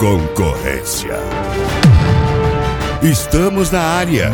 concorrência. Estamos na área.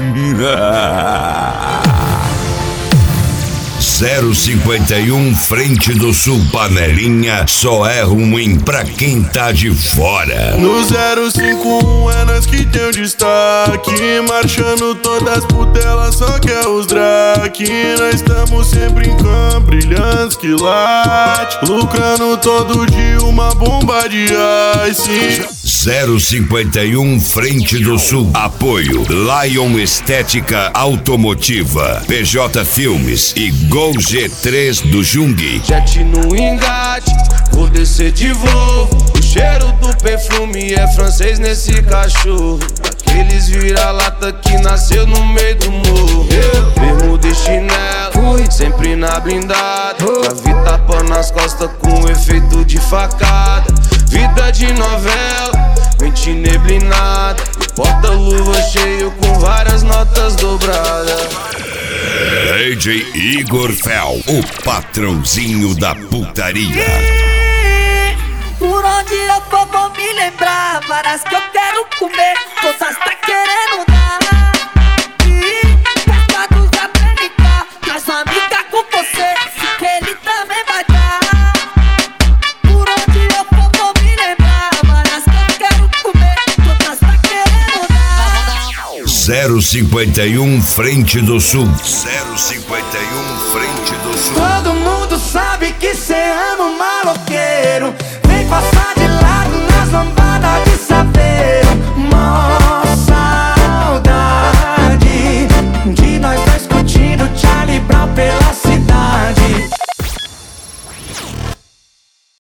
051 Frente do Sul, Panelinha, só é ruim pra quem tá de fora. No 051 é nós que tem o destaque, marchando todas putelas, só que é os draque. Nós estamos sempre em campo, brilhando esquilate, lucrando todo dia uma bomba de ice. 051 Frente do Sul. Apoio Lion Estética Automotiva, PJ Filmes e Gol G3 do Jung. Jet no engate, vou descer de Volvo. O cheiro do perfume é francês nesse cachorro. Aqueles vira-lata que nasceu no meio do morro. Bermuda e chinelo, sempre na blindada. Davi tapa nas costas com efeito de facada. Vida de novela, mente neblinada. Porta-luva cheio com várias notas dobradas. DJ Igor Fel, o patrãozinho da putaria. Por onde eu for vou me lembrar, varas que eu quero comer, forças tá querendo dar. Pesca dos aprendicar, traz uma amiga com você, que ele também vai dar. Por onde eu for vou me lembrar, varas que eu quero comer, forças tá querendo dar. 051 Frente do Sul. 051 Frente do Sul. Todo mundo sabe que cê ama um maloqueiro.